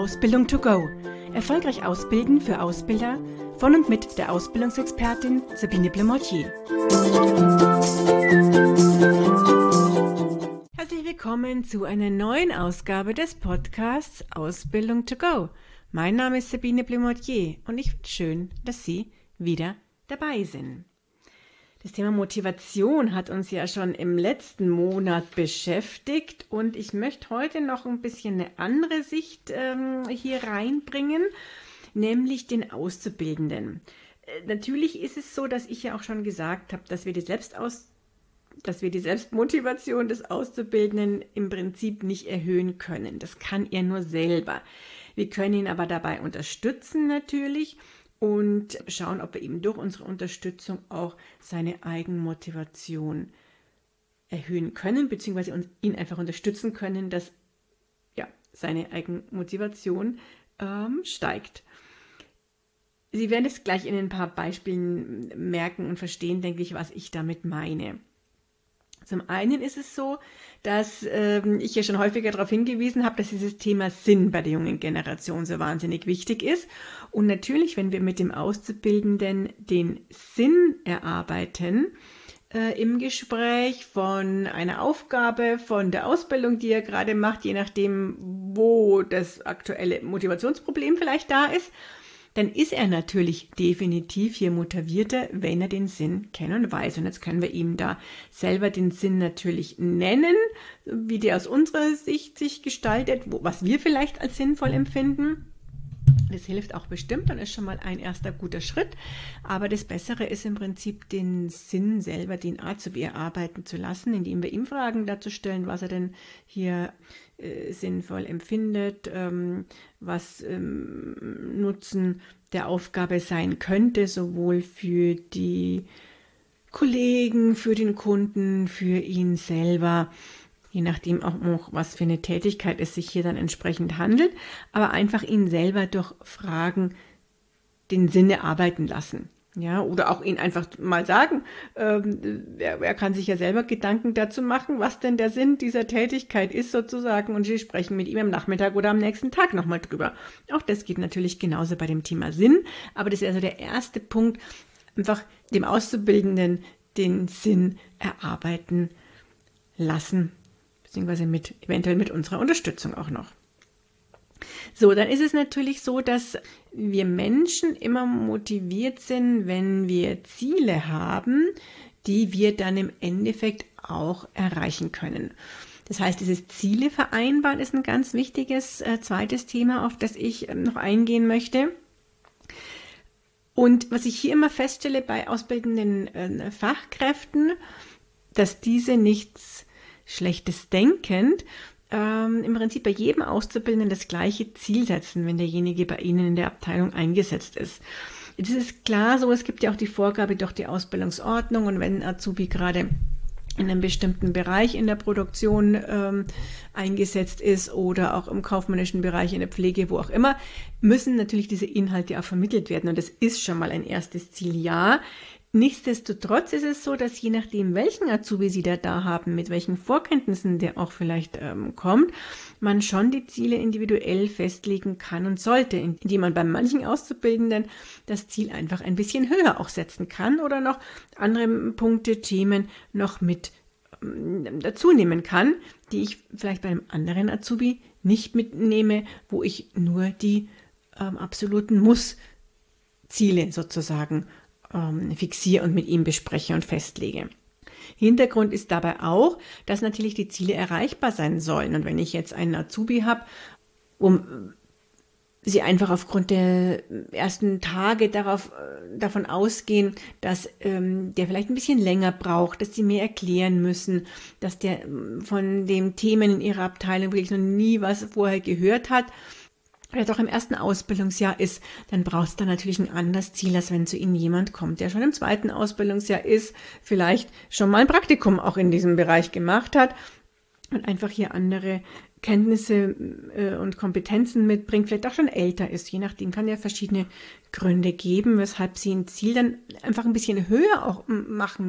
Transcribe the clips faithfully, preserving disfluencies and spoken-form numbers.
Ausbildung to go. Erfolgreich ausbilden für Ausbilder von und mit der Ausbildungsexpertin Sabine Blemortier. Herzlich willkommen zu einer neuen Ausgabe des Podcasts Ausbildung to go. Mein Name ist Sabine Blemortier und ich finde es schön, dass Sie wieder dabei sind. Das Thema Motivation hat uns ja schon im letzten Monat beschäftigt und ich möchte heute noch ein bisschen eine andere Sicht ähm, hier reinbringen, nämlich den Auszubildenden. Äh, natürlich ist es so, dass ich ja auch schon gesagt habe, dass wir die Selbstaus dass wir die Selbstmotivation des Auszubildenden im Prinzip nicht erhöhen können. Das kann er nur selber. Wir können ihn aber dabei unterstützen natürlich und schauen, ob wir eben durch unsere Unterstützung auch seine Eigenmotivation erhöhen können, beziehungsweise uns, ihn einfach unterstützen können, dass ja, seine Eigenmotivation ähm, steigt. Sie werden es gleich in ein paar Beispielen merken und verstehen, denke ich, was ich damit meine. Zum einen ist es so, dass ähm, ich ja schon häufiger darauf hingewiesen habe, dass dieses Thema Sinn bei der jungen Generation so wahnsinnig wichtig ist. Und natürlich, wenn wir mit dem Auszubildenden den Sinn erarbeiten, äh, im Gespräch von einer Aufgabe, von der Ausbildung, die er gerade macht, je nachdem, wo das aktuelle Motivationsproblem vielleicht da ist, dann ist er natürlich definitiv hier motivierter, wenn er den Sinn kennen und weiß. Und jetzt können wir ihm da selber den Sinn natürlich nennen, wie der aus unserer Sicht sich gestaltet, wo, was wir vielleicht als sinnvoll empfinden. Das hilft auch bestimmt und ist schon mal ein erster guter Schritt. Aber das Bessere ist im Prinzip, den Sinn selber, den Azubi erarbeiten zu lassen, indem wir ihm Fragen dazu stellen, was er denn hier äh, sinnvoll empfindet, ähm, was ähm, Nutzen der Aufgabe sein könnte, sowohl für die Kollegen, für den Kunden, für ihn selber. Je nachdem auch noch, was für eine Tätigkeit es sich hier dann entsprechend handelt, aber einfach ihn selber durch Fragen den Sinn erarbeiten lassen. Ja, oder auch ihn einfach mal sagen, ähm, er, er kann sich ja selber Gedanken dazu machen, was denn der Sinn dieser Tätigkeit ist sozusagen und Sie sprechen mit ihm am Nachmittag oder am nächsten Tag nochmal drüber. Auch das geht natürlich genauso bei dem Thema Sinn, aber das ist also der erste Punkt, einfach dem Auszubildenden den Sinn erarbeiten lassen, beziehungsweise mit, eventuell mit unserer Unterstützung auch noch. So, dann ist es natürlich so, dass wir Menschen immer motiviert sind, wenn wir Ziele haben, die wir dann im Endeffekt auch erreichen können. Das heißt, dieses Ziele vereinbaren ist ein ganz wichtiges äh, zweites Thema, auf das ich äh, noch eingehen möchte. Und was ich hier immer feststelle bei ausbildenden äh, Fachkräften, dass diese nichts Schlechtes denkend, ähm, im Prinzip bei jedem Auszubildenden das gleiche Ziel setzen, wenn derjenige bei Ihnen in der Abteilung eingesetzt ist. Jetzt ist es klar so, es gibt ja auch die Vorgabe durch die Ausbildungsordnung und wenn ein Azubi gerade in einem bestimmten Bereich in der Produktion ähm, eingesetzt ist oder auch im kaufmännischen Bereich, in der Pflege, wo auch immer, müssen natürlich diese Inhalte auch vermittelt werden und das ist schon mal ein erstes Ziel, ja. Nichtsdestotrotz ist es so, dass je nachdem, welchen Azubi Sie da, da haben, mit welchen Vorkenntnissen der auch vielleicht ähm, kommt, man schon die Ziele individuell festlegen kann und sollte, indem man bei manchen Auszubildenden das Ziel einfach ein bisschen höher auch setzen kann oder noch andere Punkte, Themen noch mit ähm, dazu nehmen kann, die ich vielleicht bei einem anderen Azubi nicht mitnehme, wo ich nur die ähm, absoluten Muss-Ziele sozusagen fixiere und mit ihm bespreche und festlege. Hintergrund ist dabei auch, dass natürlich die Ziele erreichbar sein sollen. Und wenn ich jetzt einen Azubi habe, um sie einfach aufgrund der ersten Tage darauf, davon ausgehen, dass ähm, der vielleicht ein bisschen länger braucht, dass sie mehr erklären müssen, dass der von den Themen in ihrer Abteilung wirklich noch nie was vorher gehört hat, oder doch im ersten Ausbildungsjahr ist, dann braucht es da natürlich ein anderes Ziel, als wenn zu Ihnen jemand kommt, der schon im zweiten Ausbildungsjahr ist, vielleicht schon mal ein Praktikum auch in diesem Bereich gemacht hat und einfach hier andere Kenntnisse äh, und Kompetenzen mitbringt, vielleicht auch schon älter ist. Je nachdem kann ja verschiedene Gründe geben, weshalb Sie ein Ziel dann einfach ein bisschen höher auch machen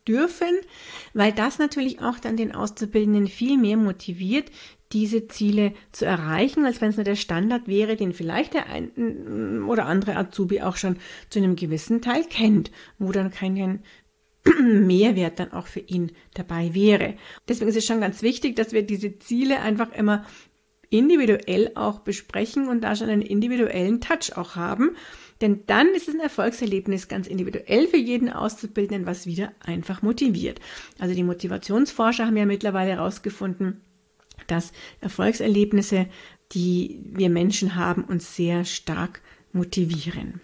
dürfen, weil das natürlich auch dann den Auszubildenden viel mehr motiviert, diese Ziele zu erreichen, als wenn es nur der Standard wäre, den vielleicht der ein oder andere Azubi auch schon zu einem gewissen Teil kennt, wo dann kein Mehrwert dann auch für ihn dabei wäre. Deswegen ist es schon ganz wichtig, dass wir diese Ziele einfach immer individuell auch besprechen und da schon einen individuellen Touch auch haben, denn dann ist es ein Erfolgserlebnis ganz individuell für jeden Auszubildenden, was wieder einfach motiviert. Also die Motivationsforscher haben ja mittlerweile herausgefunden, dass Erfolgserlebnisse, die wir Menschen haben, uns sehr stark motivieren.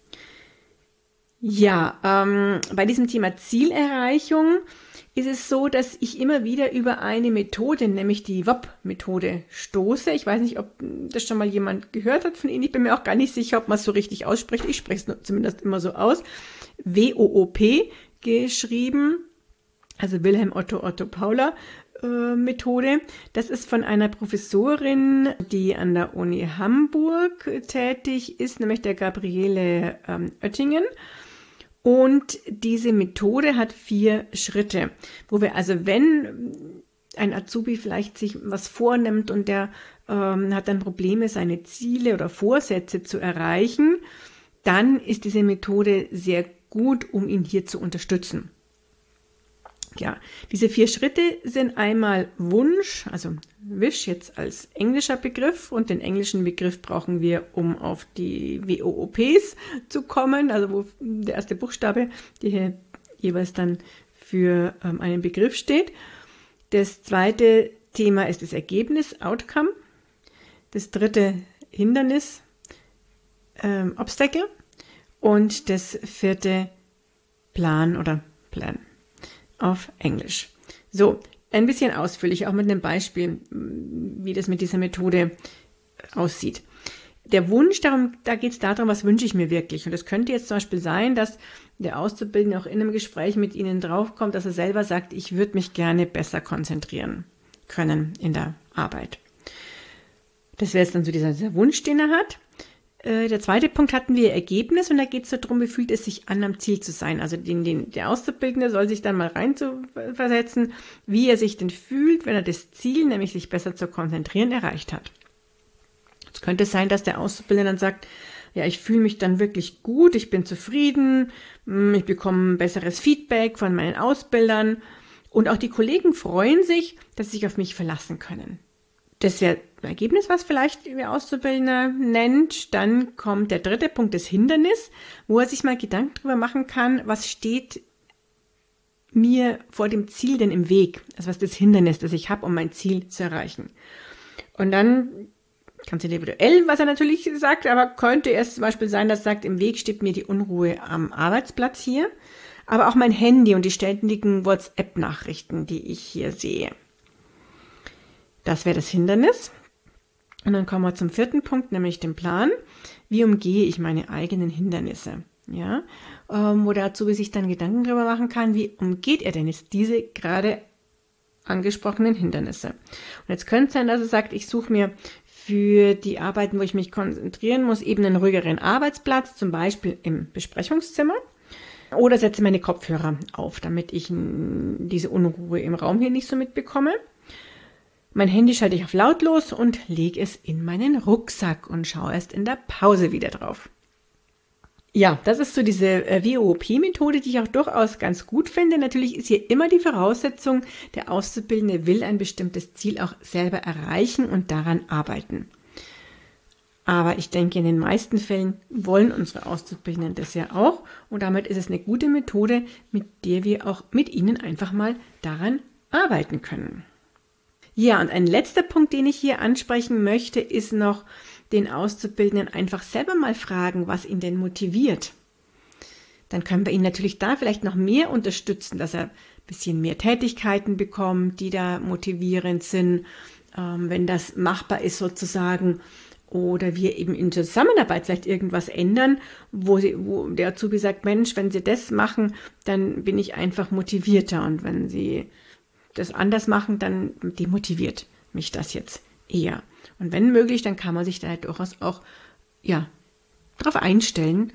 Ja, ähm, bei diesem Thema Zielerreichung ist es so, dass ich immer wieder über eine Methode, nämlich die W O P-Methode, stoße. Ich weiß nicht, ob das schon mal jemand gehört hat von Ihnen. Ich bin mir auch gar nicht sicher, ob man es so richtig ausspricht. Ich spreche es zumindest immer so aus. W O O P geschrieben, also Wilhelm Otto Otto Paula Methode. Das ist von einer Professorin, die an der Uni Hamburg tätig ist, nämlich der Gabriele ähm, Oettingen. Und diese Methode hat vier Schritte, wo wir also, wenn ein Azubi vielleicht sich was vornimmt und der ähm, hat dann Probleme, seine Ziele oder Vorsätze zu erreichen, dann ist diese Methode sehr gut, um ihn hier zu unterstützen. Ja, diese vier Schritte sind einmal Wunsch, also Wish jetzt als englischer Begriff, und den englischen Begriff brauchen wir, um auf die W O O Ps zu kommen, also wo der erste Buchstabe, der hier jeweils dann für ähm, einen Begriff steht. Das zweite Thema ist das Ergebnis, Outcome. Das dritte Hindernis, ähm, Obstacle. Und das vierte Plan oder Plan auf Englisch. So, ein bisschen ausführlich, auch mit einem Beispiel, wie das mit dieser Methode aussieht. Der Wunsch, darum, da geht es darum, was wünsche ich mir wirklich. Und es könnte jetzt zum Beispiel sein, dass der Auszubildende auch in einem Gespräch mit Ihnen draufkommt, dass er selber sagt, ich würde mich gerne besser konzentrieren können in der Arbeit. Das wäre jetzt dann so dieser, dieser Wunsch, den er hat. Der zweite Punkt hatten wir Ergebnis, und da geht es darum, wie fühlt es sich an, am Ziel zu sein. Also den, den, der Auszubildende soll sich dann mal rein zu versetzen, wie er sich denn fühlt, wenn er das Ziel, nämlich sich besser zu konzentrieren, erreicht hat. Es könnte sein, dass der Auszubildende dann sagt, ja, ich fühle mich dann wirklich gut, ich bin zufrieden, ich bekomme besseres Feedback von meinen Ausbildern und auch die Kollegen freuen sich, dass sie sich auf mich verlassen können. Das wäre ein Ergebnis, was vielleicht Ihr Auszubildender nennt. Dann kommt der dritte Punkt, das Hindernis, wo er sich mal Gedanken darüber machen kann, was steht mir vor dem Ziel denn im Weg? Also was ist das Hindernis, das ich habe, um mein Ziel zu erreichen? Und dann ganz individuell, was er natürlich sagt, aber könnte es zum Beispiel sein, dass er sagt, im Weg steht mir die Unruhe am Arbeitsplatz hier, aber auch mein Handy und die ständigen WhatsApp-Nachrichten, die ich hier sehe. Das wäre das Hindernis. Und dann kommen wir zum vierten Punkt, nämlich dem Plan. Wie umgehe ich meine eigenen Hindernisse? Ja, ähm, wo der Azubi sich dann Gedanken darüber machen kann, wie umgeht er denn jetzt diese gerade angesprochenen Hindernisse? Und jetzt könnte es sein, dass er sagt, ich suche mir für die Arbeiten, wo ich mich konzentrieren muss, eben einen ruhigeren Arbeitsplatz, zum Beispiel im Besprechungszimmer. Oder setze meine Kopfhörer auf, damit ich diese Unruhe im Raum hier nicht so mitbekomme. Mein Handy schalte ich auf lautlos und lege es in meinen Rucksack und schaue erst in der Pause wieder drauf. Ja, das ist so diese W O O P-Methode, die ich auch durchaus ganz gut finde. Natürlich ist hier immer die Voraussetzung, der Auszubildende will ein bestimmtes Ziel auch selber erreichen und daran arbeiten. Aber ich denke, in den meisten Fällen wollen unsere Auszubildenden das ja auch. Und damit ist es eine gute Methode, mit der wir auch mit ihnen einfach mal daran arbeiten können. Ja, und ein letzter Punkt, den ich hier ansprechen möchte, ist noch, den Auszubildenden einfach selber mal fragen, was ihn denn motiviert. Dann können wir ihn natürlich da vielleicht noch mehr unterstützen, dass er ein bisschen mehr Tätigkeiten bekommt, die da motivierend sind, ähm, wenn das machbar ist sozusagen. Oder wir eben in Zusammenarbeit vielleicht irgendwas ändern, wo, sie, wo der Azubi sagt, Mensch, wenn Sie das machen, dann bin ich einfach motivierter. Und wenn Sie das anders machen, dann demotiviert mich das jetzt eher. Und wenn möglich, dann kann man sich da halt durchaus auch ja, darauf einstellen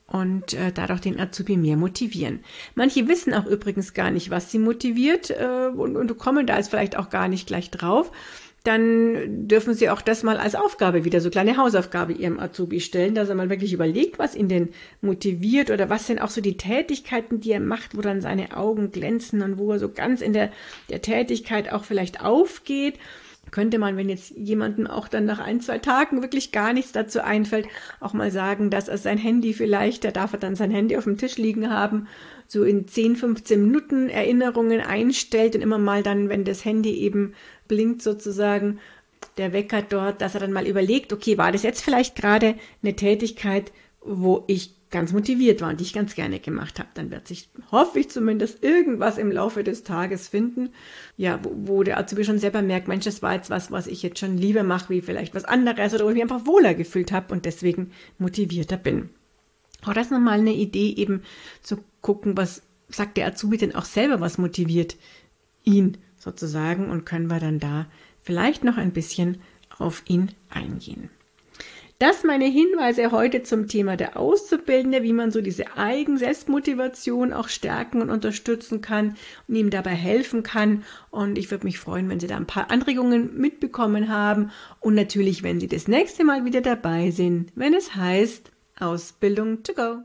und äh, dadurch den Azubi mehr motivieren. Manche wissen auch übrigens gar nicht, was sie motiviert äh, und, und kommen da jetzt vielleicht auch gar nicht gleich drauf. Dann dürfen Sie auch das mal als Aufgabe wieder, so kleine Hausaufgabe Ihrem Azubi stellen, dass er mal wirklich überlegt, was ihn denn motiviert oder was sind auch so die Tätigkeiten, die er macht, wo dann seine Augen glänzen und wo er so ganz in der, der Tätigkeit auch vielleicht aufgeht. Könnte man, wenn jetzt jemandem auch dann nach ein, zwei Tagen wirklich gar nichts dazu einfällt, auch mal sagen, dass er sein Handy vielleicht, da darf er dann sein Handy auf dem Tisch liegen haben, so in zehn, fünfzehn Minuten Erinnerungen einstellt und immer mal dann, wenn das Handy eben blinkt sozusagen, der Wecker dort, dass er dann mal überlegt, okay, war das jetzt vielleicht gerade eine Tätigkeit, wo ich ganz motiviert war und die ich ganz gerne gemacht habe. Dann wird sich, hoffe ich zumindest, irgendwas im Laufe des Tages finden, ja, wo, wo der Azubi schon selber merkt, Mensch, das war jetzt was, was ich jetzt schon lieber mache, wie vielleicht was anderes oder wo ich mich einfach wohler gefühlt habe und deswegen motivierter bin. Auch das ist nochmal eine Idee, eben zu gucken, was sagt der Azubi denn auch selber, was motiviert ihn sozusagen und können wir dann da vielleicht noch ein bisschen auf ihn eingehen. Das meine Hinweise heute zum Thema der Auszubildende, wie man so diese Eigen-Selbstmotivation auch stärken und unterstützen kann und ihm dabei helfen kann. Und ich würde mich freuen, wenn Sie da ein paar Anregungen mitbekommen haben und natürlich, wenn Sie das nächste Mal wieder dabei sind, wenn es heißt Ausbildung to go.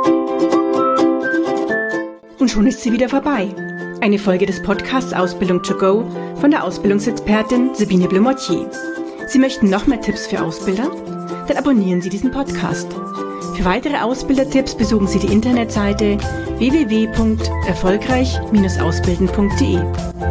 Und schon ist sie wieder vorbei. Eine Folge des Podcasts Ausbildung to go von der Ausbildungsexpertin Sabine Blumottier. Sie möchten noch mehr Tipps für Ausbilder? Dann abonnieren Sie diesen Podcast. Für weitere Ausbildertipps besuchen Sie die Internetseite w w w punkt erfolgreich Bindestrich ausbilden punkt d e.